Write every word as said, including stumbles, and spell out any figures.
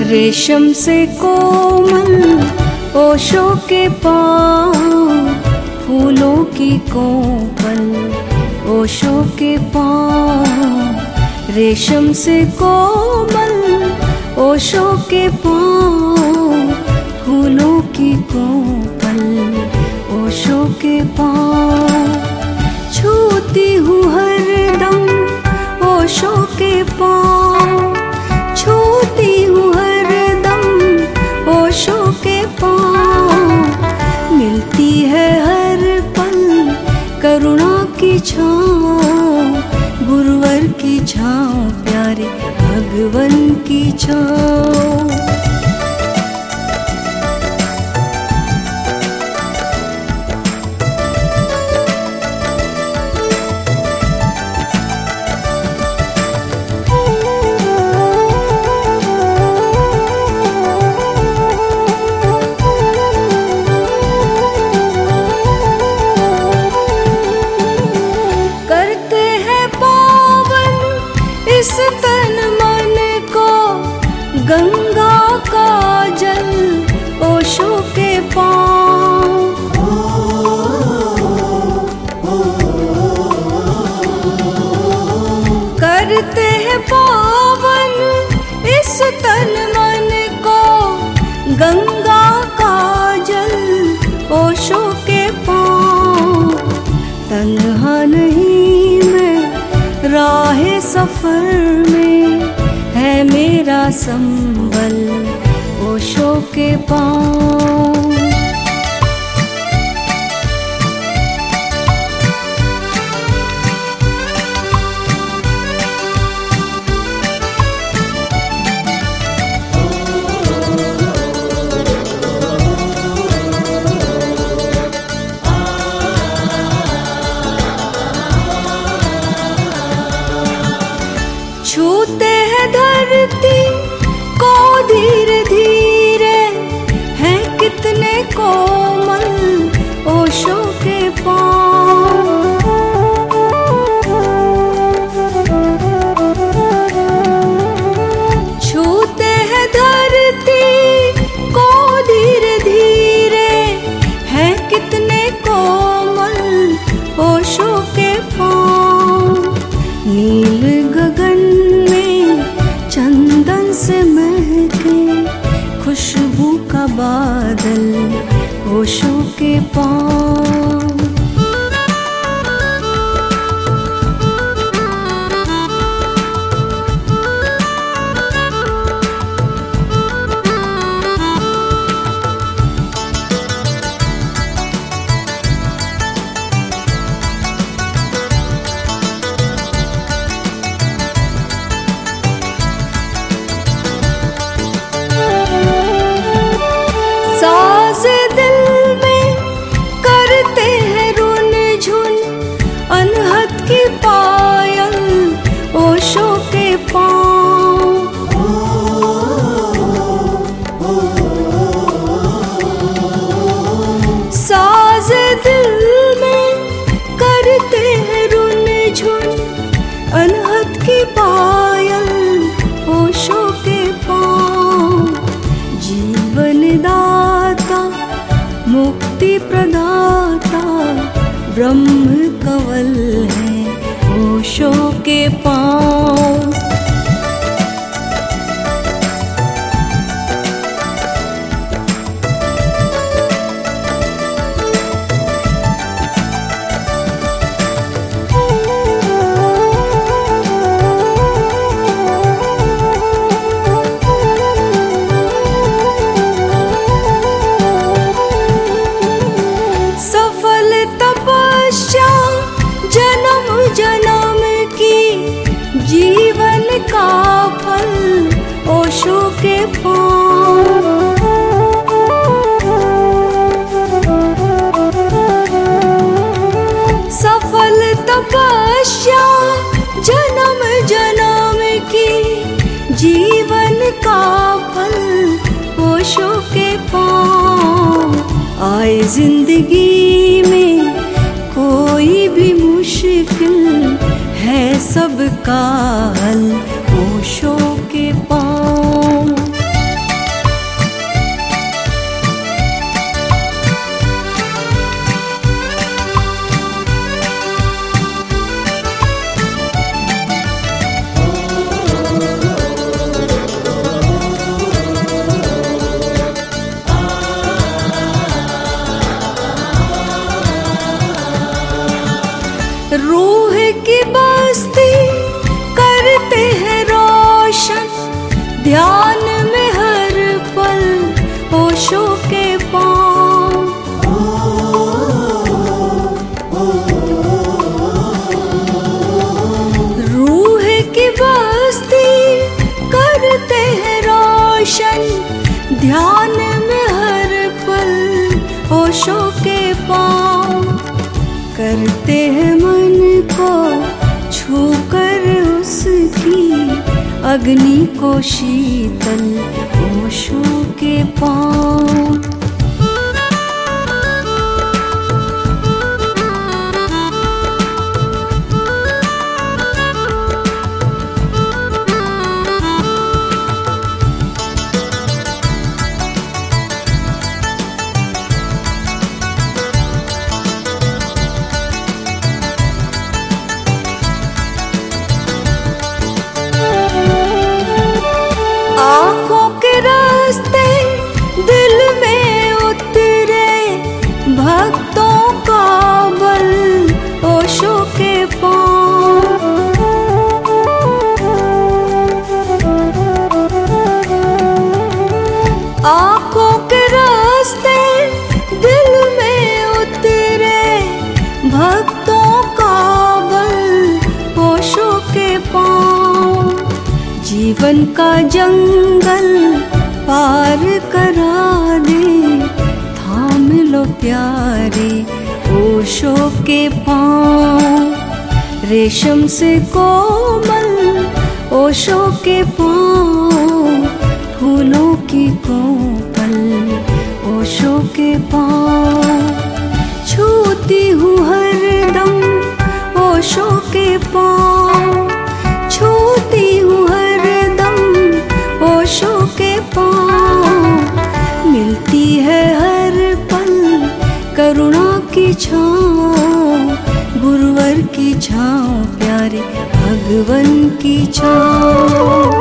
रेशम से कोमल ओशो के पाँव, फूलों की कोमल ओशो के पाँव। रेशम से कोमल ओशो के पाँव, फूलों की कोमल ओशो के पाँव। छूती हूँ हरदम ओशो के पाँव, छूती हूँ हरदम ओशो के पाँव। मिलती है हर पल करुणा की छाँव, गुरुवर की छाँव, प्यारे भगवन की छाँव। इस तन मन को गंगा का जल ओशो के पाँव। करते हैं पावन इस तन मन को गंगा का जल ओशो के पाँव। तन्हा नहीं मैं राहे सफर में, है मेरा संबल ओशो के पाँव। छूते हैं धरती को धीरे धीरे, हैं कितने कोमल ओशो के पाँव। छूते हैं धरती को धीरे धीरे, हैं कितने कोमल ओशो के पाँव। नील गगन चंदन से महके खुशबू का बादल ओशो के पाँव। साज़े दिल में करते हैं रुन झुन, अनहद की पायल ओशो के पाँव। साज़े दिल में करते हैं रुन झुन, अनहद की पायल ओशो के पाँव। जीवन दाता मुक्ति प्रदाता ब्रह्म कंवल है ओशो के पाँव। जन्म की जीवन का फल ओशो के पाँव। सफल तपस्या जन्म जन्म की जीवन का फल ओशो के पाँव। आए जिंदगी में कोई भी मुश्किल है सबका हल ओशो के पाँव। अग्नि को शीतल ओशो के पाँव। आँखों के रास्ते दिल में उतरे भक्तों का बल ओशो के पाँव। आँखों के रास्ते दिल में उतरे भक्तों का बल ओशो के पाँव। जीवन का जंगल पार करा दे, थाम लो प्यारे ओशो के पाँव। रेशम से कोमल ओशो के पाँव, फूलों की कोमल ओशो के पाँव। छूती हूँ हरदम ओशो के पाँव, छूती हूँ ओशो के पाँव। मिलती है हर पल करुणा की छाँव, गुरुवर की छाँव, प्यारे भगवन की छाँव।